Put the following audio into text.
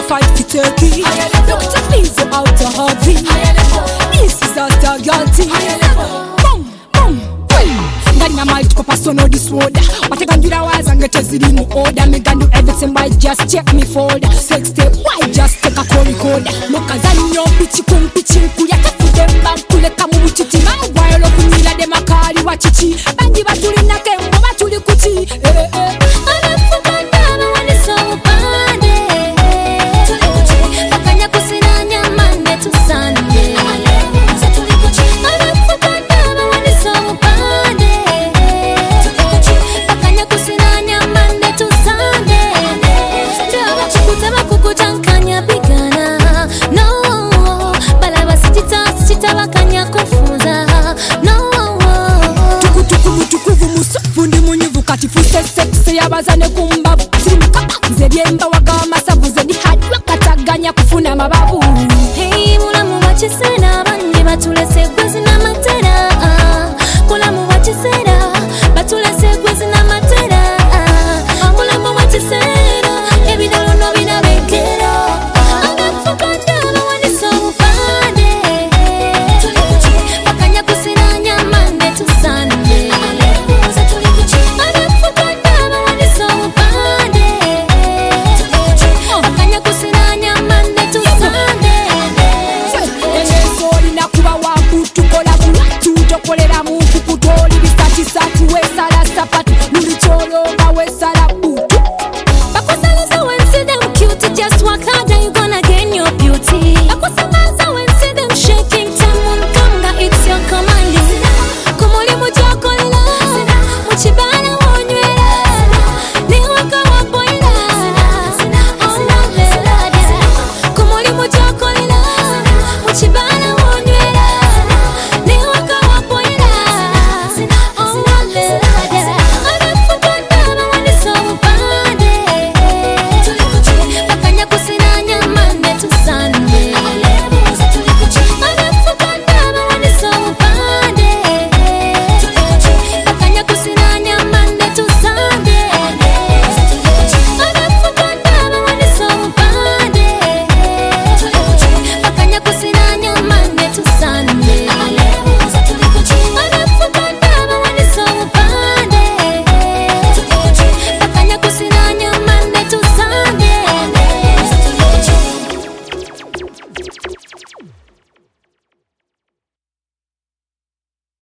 fight for Turkey. Look at the things out of Harvey. This is a Stargati. Boom, boom, boom. Dynamite ko pasono disorder. What I can do was and get a zero in order. Me can do everything by just check me folder. Sex tape, why just take a call recorder? Look as I know pichi kum pichi kuya kafu dem bang kule kamu wichiti. Ma while up in la dem akari wachichi. Bangi batuli na kembo batuli kuchi. Fundi munyivu kati fuse sexe yabazane kumbavu. Sirimukapa nze byemba waga